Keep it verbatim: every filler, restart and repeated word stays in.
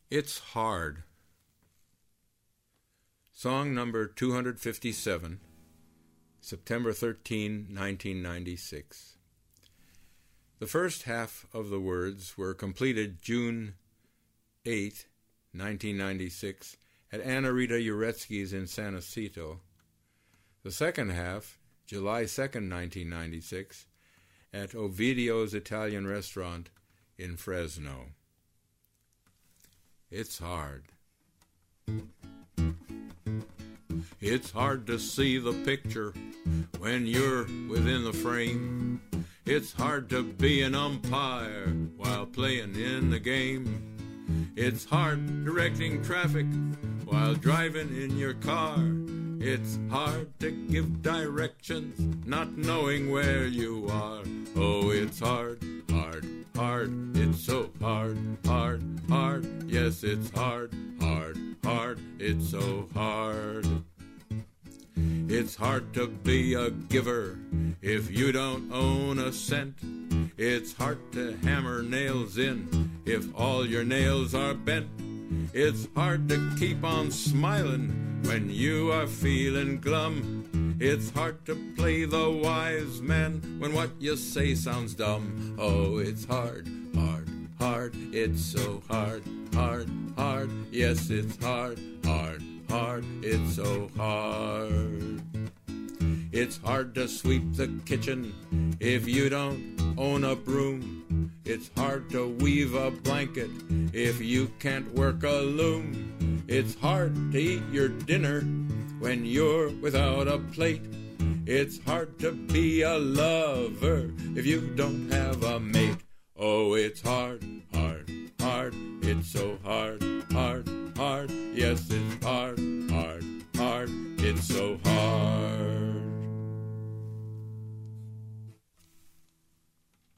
It's Hard. Song number two hundred fifty-seven, September thirteenth, nineteen ninety-six. The first half of the words were completed June eighth, nineteen ninety-six, at Anna Rita Uretsky's in San Jacinto. The second half, July second, nineteen ninety-six, at Ovidio's Italian Restaurant in Fresno. It's hard. It's hard to see the picture when you're within the frame. It's hard to be an umpire while playing in the game. It's hard directing traffic while driving in your car. It's hard to give directions not knowing where you are. Oh, it's hard, hard, hard. It's so hard, hard, hard. Yes, it's hard, hard, hard. It's so hard. It's hard to be a giver if you don't own a cent. It's hard to hammer nails in if all your nails are bent. It's hard to keep on smiling when you are feeling glum. It's hard to play the wise man when what you say sounds dumb. Oh, it's hard, hard, hard. It's so hard, hard, hard. Yes, it's hard, hard, hard. It's so hard. It's hard to sweep the kitchen if you don't own a broom. It's hard to weave a blanket if you can't work a loom. It's hard to eat your dinner when you're without a plate. It's hard to be a lover if you don't have a mate. Oh, it's hard, hard, hard. It's so hard, hard, hard. Yes, it's hard, hard, hard. It's so hard.